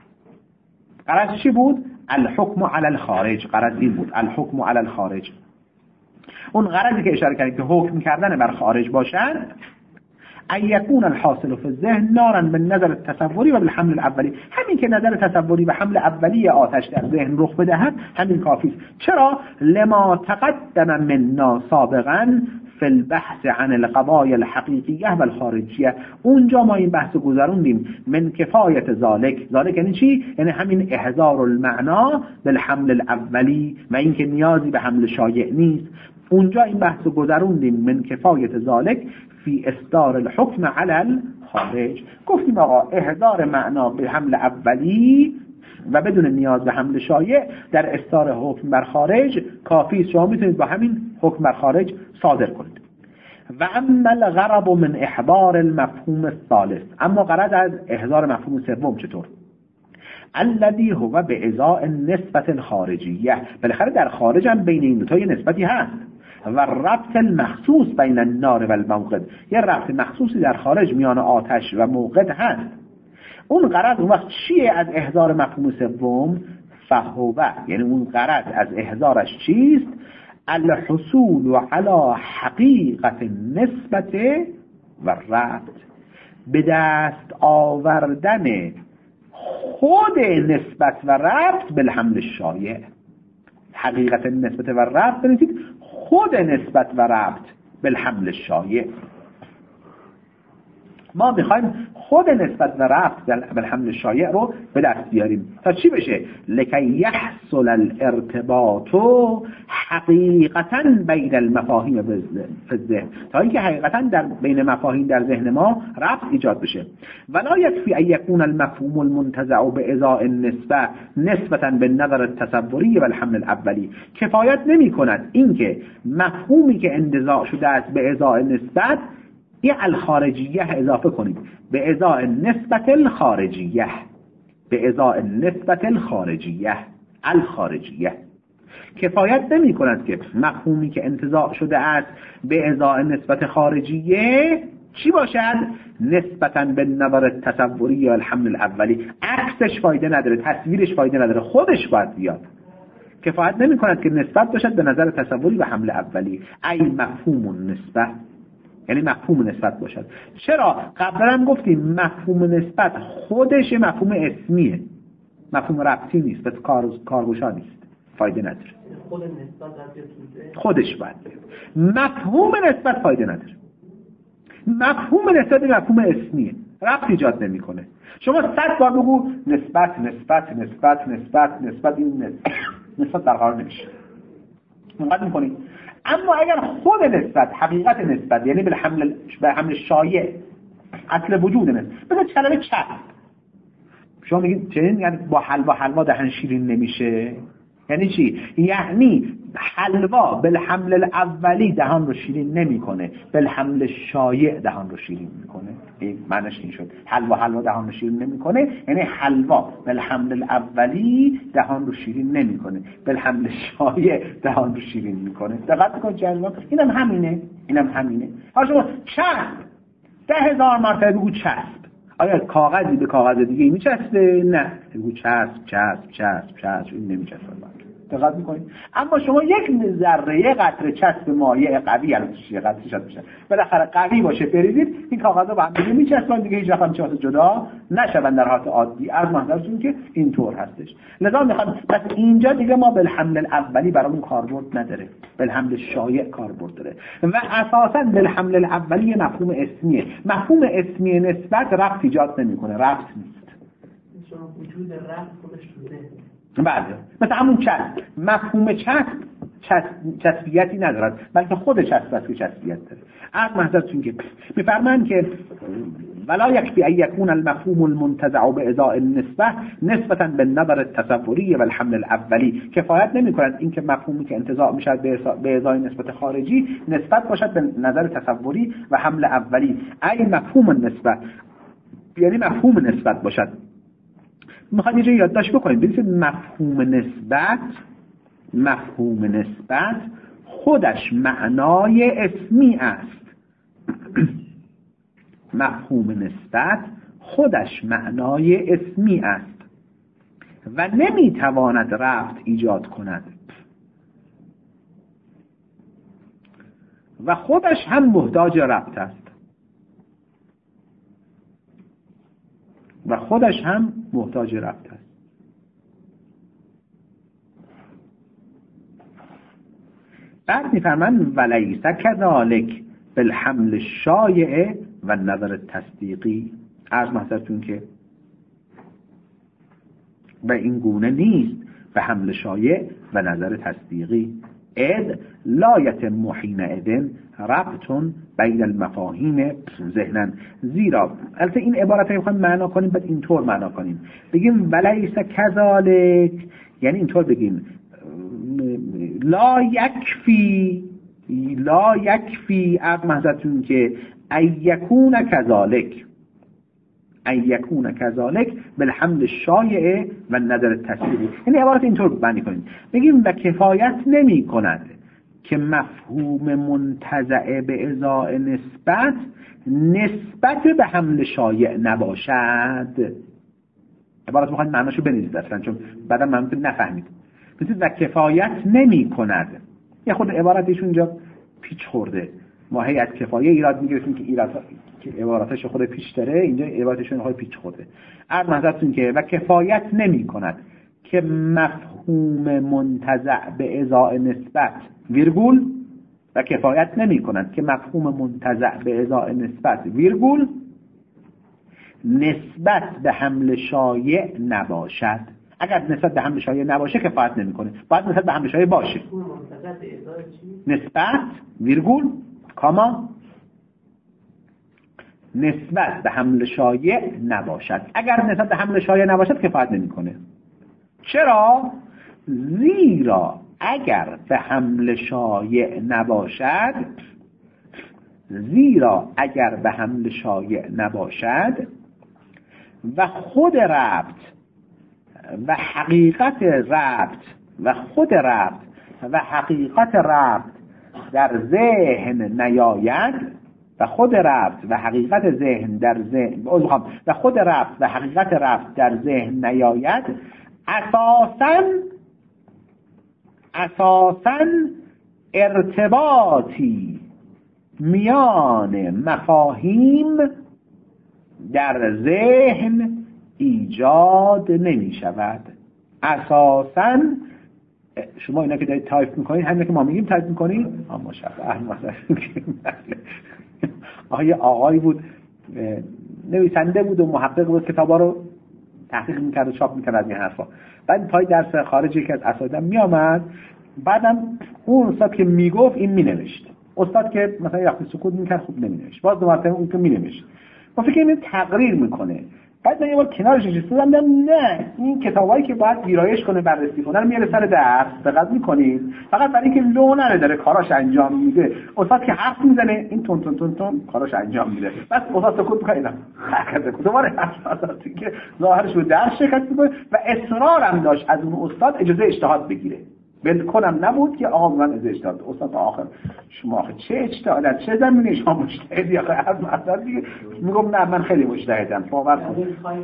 غرض چی بود؟ الحكم على الخارج. غرض این بود، الحكم على الخارج. اون غرضی که اشاره کردیم که حکم کردن بر خارج باشد، ان یکون الحاصل فی الذهن نارا بالنظر التصوری و بالحمل الاولی. همین که نظر تصوری و حمل اولی آتش در ذهن رخ بدهد همین کافی است. چرا؟ لما تقدم منا سابقا فی البحث عن القضايا الحقیقیه و الخارجیه. اونجا ما این بحث گذروندیم من کفایت ذالک. ذالک یعنی چی؟ یعنی همین احضار المعنا بالحمل الاولی و اینکه نیازی به حمل شایع نیست. اونجا این بحث رو گذروندیم من کفایت ذالک فی اصدار الحکم علی الخارج. گفتیم آقا احضار معنا به حمل اولی و بدون نیاز به حمل شایع در اصدار حکم بر خارج کافی است. شما میتونید با همین حکم بر خارج صادر کنید. و اما الغرض من احضار المفهوم الثالث، اما غرض از احضار مفهوم سوم چطور؟ الذي هو بإزاء النسبة الخارجیه. بالاخره در خارج هم بین این دو تا یه نسبتی هست. و ربط المخصوص بین النار و الموقد، یه ربط مخصوصی در خارج میان آتش و موقد هست. اون غرض اون وقت چیه از احضار مفهوم سوم؟ فهوه، یعنی اون غرض از احضارش چیست؟ الحصول على حقیقت نسبت و ربط، به دست آوردن خود نسبت و ربط بالحمل شایع. حقیقت نسبت و ربط بنویسید خود نسبت و ربط بالحمل شایع. ما میخوایم خود نسبت و ربط بالحمل شایع رو به دست بیاریم تا چی بشه؟ لکی یحصل الارتباط حقیقتا بین المفاهیم فی الذهن، تا اینکه حقیقتا در بین مفاهیم در ذهن ما ربط ایجاد بشه. ولا یکفی ان یکون المفهوم المنتزع بازاء النسبه نسبتا بالنظر التصوری و الحمل الاولی. کفایت نمی کند اینکه مفهومی که انتزاع شده است به ازاء نسبت یه الخارجیه اضافه کنید، به ازاء نسبت الخارجیه، به ازاء نسبت الخارجیه الخارجیه. کفایت نمی کند که مفهومی که انتزاع شده است به ازاء نسبت خارجیه چی باشد؟ نسبتاً به نظر تصوری و الحمل الاولی. عکسش فایده نداره، تصویرش فایده نداره، خودش باید بیاد. کفایت نمی کند که نسبت باشد به نظر تصوری و حمل اولی. ای مفهوم النسبه، یعنی مفهوم نسبت باشد. چرا؟ قبلا هم گفتیم مفهوم نسبت خودش مفهوم اسمیه، مفهوم ربطی نیست، بس کارگوشا نیست، فایده نداره. خود نسبت در خودش باید بیاد. مفهوم نسبت فایده نداره. مفهوم نسبت مفهوم اسمیه، ربط ایجاد نمیکنه. شما صد بار بگو نسبت نسبت نسبت نسبت نسبت این نسبت نسبت برقرار نمیشه. منقدر میکنید. اما اگر خود نسبت، حقیقت نسبت، یعنی به حمل به حمل شایع، اصل وجود نسبت، مثلا کلمه چسب، شما میگید چنین، یعنی با حلوا حلوا دهن شیرین نمیشه. یعنی چی؟ یعنی حلوا بالحمل الاولی دهان رو شیرین نمیکنه، بالحمل شایع دهان رو شیرین میکنه. این معنیش این شد. حلوا حلوا دهان رو شیرین نمیکنه، یعنی حلوا بالحمل الاولی دهان رو شیرین نمیکنه، بالحمل شایع دهان رو شیرین میکنه. دقت کن جلوه، اینم همینه، اینم همینه. حالا شما چسب ده هزار مرتبه بگو چسب، آیا کاغذی به کاغذ دیگه میچسبه؟ نه. بگو چسب چسب چسب چسب، این نمیچسبه. دقت میکنید. اما شما یک ذره قطره چسب مایع قوی البته قطره چسب میشه بالاخره قوی باشه بریزید، این کاغذها با هم دیگه میچسبن دیگه، هیچ وقت چهار جدا نشون در حالت عادی. از محضرتون که اینطور هستش. لذا میخوام پس اینجا دیگه ما بالحمل الاولی برامون کاربرد نداره، بالحمل شایع کاربرد داره و اساسا بالحمل الاولی مفهوم اسمیه. مفهوم اسمی نسبت ربط ایجاد نمیکنه، ربط نیست. شما وجود ربط خودش بوده. بله، مثل همون چسب، مفهوم چسب چسب چسبیتی ندارد بلکه خود چسب است که چسبیت داره. از محضرتون که میفرمایند که ولا یکفی ان یکون المفهوم المنتزع بإضاء النسبه نسبتا بالنظر التصوری و الحمل الاولی، کفایت نمی‌کند اینکه مفهومی که انتزاع میشد به ازای نسبت خارجی نسبت باشد به نظر تصوری و حمل اولی. ای مفهوم النسبه یعنی مفهوم نسبت باشد. میخواد یه جایی یادداشت بکنید ببینید مفهوم نسبت مفهوم نسبت خودش معنای اسمی است. مفهوم نسبت خودش معنای اسمی است و نمیتواند ربط ایجاد کند و خودش هم محتاج ربط است و خودش هم محتاج ربط است. بعد میفرمان ولیس کذالک بالحمل الشایع و نظر تصدیقی. از محضرتون که به این گونه نیست به حمل شایع و نظر تصدیقی. اذ لا یتم حینئذ ربط بین المفاهیم ذهنا. زیرا البته این عبارت رو میخوایم معنا کنیم، بعد اینطور معنا کنیم بگیم ولیس کذالک، یعنی اینطور بگیم لا یکفی لا یکفی از محضرتون که ایکون کذالک ایکون کذالک بالحمل الشایع و نظر تصدیقی. یعنی عبارت اینطور معنی کنیم بگیم و کفایت نمی کند که مفهوم منتزع به ازای نسبت نسبت به حمل شایع نباشد. عبارت میخواید معناشو بنویسید اصلا چون بعدا ممکن نفهمید. بسید و کفایت نمی کند. یه خود عبارتش اونجا پیچ خورده. ما هیئت کفایه ایراد میگرفتیم که ایراد که عبارتش خود پیچ داره، اینجا عبارتشون خود پیچ خورده. عرض محضرتون که و کفایت نمی کند که مفهوم منتزع به ازای نسبت ویرگول و کفایت نمی کند که مفهوم منتزع به ازای نسبت ویرگول نسبت به حمل شایع نباشد. اگر نسبت به حمل شایع نباشه کفایت نمیکنه، باید نسبت به حمل شایع باشه. نسبت ویرگول کاما نسبت به حمل شایع نباشد. اگر نسبت به حمل شایع نباشد کفایت نمیکنه. چرا؟ زیرا اگر به حمل شایع نباشد زیرا اگر به حمل شایع نباشد و خود ربط و حقیقت ربط و خود ربط و حقیقت ربط در ذهن نیاید و خود ربط و حقیقت ذهن در ذهن و خود ربط و حقیقت ربط در ذهن نیاید اساساً اساساً ارتباطی میان مفاهیم در ذهن ایجاد نمی شود. اساساً شما اینا که دارید تایپ میکنید همین که ما میگیم تایپ میکنید اما شب احمد آقای آقایی بود نویسنده بود و محقق بود، کتابا رو تحقیق میکرد و چاپ میکرد از این حرفا. بعد پای درس خارجی که از اساتیدم میامد، بعدم اون استاد که میگفت این مینوشت، استاد که مثلا وقتی سکوت میکرد خوب نمینوشت، باز دو مرتبه اون که مینوشت. ما فکر اینو تقریر میکنه. بعد من یه بار کنارش نشستم دیدم نه این کتابایی که باید ویرایش کنه بررسی کنه رو میاره سر درس دقت میکنید، فقط برای اینکه لو نره داره کاراش انجام میده. استاد که حرف میزنه این تون تون تون تون کاراش انجام میده. بس استاد سکوت میکنه اینا حرکت دوباره اساساتی که ظاهرش رو درس شرکت میکنه و اصرارم داشت از اون استاد اجازه اجتهاد بگیره. بالکل هم نبود که آقا من از اجتهاد استاد تا آخر شما آخه چه اجتهاد چه زمینه شما مجتهدی آخه هر مثلا دیگه میگم نه من خیلی مجتهدم باور کن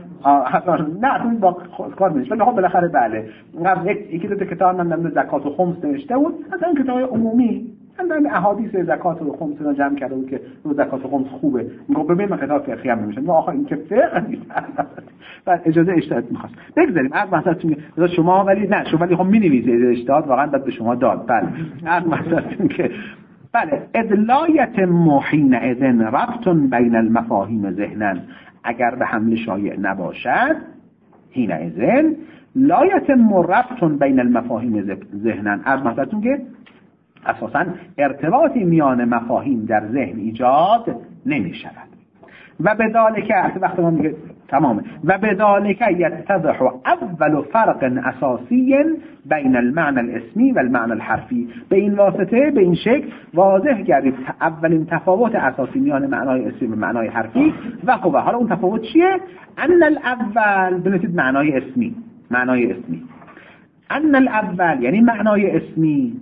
نه اصلا با کار نیست ولی خب بالاخره بله قبل یکی دو تا کتاب من نمیدونم زکات و خمس نوشته بود مثلا این کتاب عمومی من احادیث زکات و خمس رو جمع کرده بود که رو زکات و خمس خوبه میگم ببین من کتاب فقهی هم نمیشه آخه این که فقه نیست بعد اجازه اجتهاد می‌خواست بگذاریم از مثلا شما ولی نه شما ولی خب می‌نویسید اجتهاد واقعا بعد به شما داد بله از مثلا که بله ادلایت محین اذن ربط بین المفاهیم ذهنا اگر به حمل شایع نباشد حین اذن لا یتم ربط بین المفاهیم ذهنا از مثلا که اساساً ارتباطی میان مفاهیم در ذهن ایجاد نمی شود و به ذالک وقت ما میگه تمامه و به ذالک یتضح اول فرق اساسی بین المعنى الاسمی و المعنى الحرفی به این واسطه به این شکل واضح گردید اولین تفاوت اساسی میان معنای اسمی و معنای حرفی و خب حالا اون تفاوت چیه؟ ان الاول بنویسید معنای اسمی معنای اسمی ان الاول یعنی معنای اسمی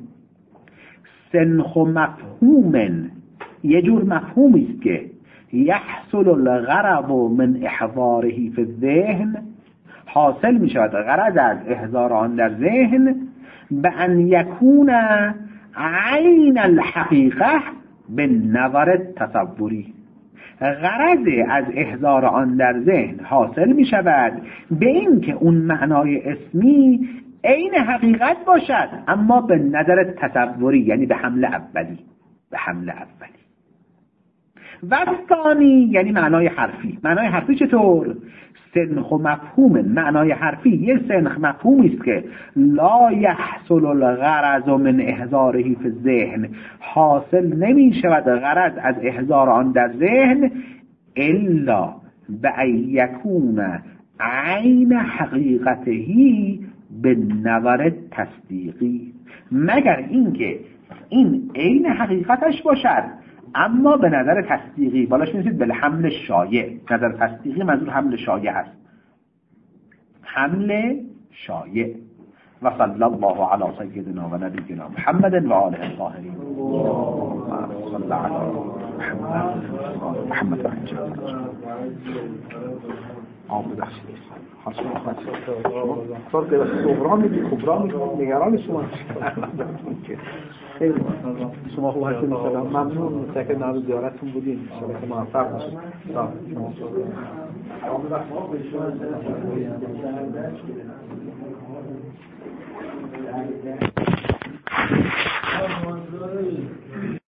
سنخ مفهوم یه جور مفهومی است که یحصل الغرض من احضاره فی الذهن حاصل می شود غرض از احضار آن در ذهن به ان یکون عین الحقیقه به نظر تصوری غرض از احضار آن در ذهن حاصل می شود به این که اون معنای اسمی عین حقیقت باشد اما به نظر تصوری یعنی به حمل اولی به حمل اولی و ثانی یعنی معنای حرفی معنای حرفی چطور؟ سنخ مفهوم معنای حرفی یه سنخ مفهومی است که لا یحصل الغرض من احضاره فی الذهن حاصل نمی شود غرض از احضار آن در ذهن الا به یکون عین حقیقتهی به نظر تصدیقی مگر اینکه این عین حقیقتش باشد اما به نظر تصدیقی بالاش می‌نویسید به حمل شایع نظر تصدیقی منظور حمل شایع هست حمل شایع و صلی الله علی سیدنا و نبینا محمد و آله الطاهرین صلی علی محمد محمد آب بخشید حاصل خواهد فرق صغرا میدی کبرا میدی نگران شما خیلی شما خوب هستید سلام ممنون متشکرم نام زیارتتون بودین ان شاء الله موفق باشید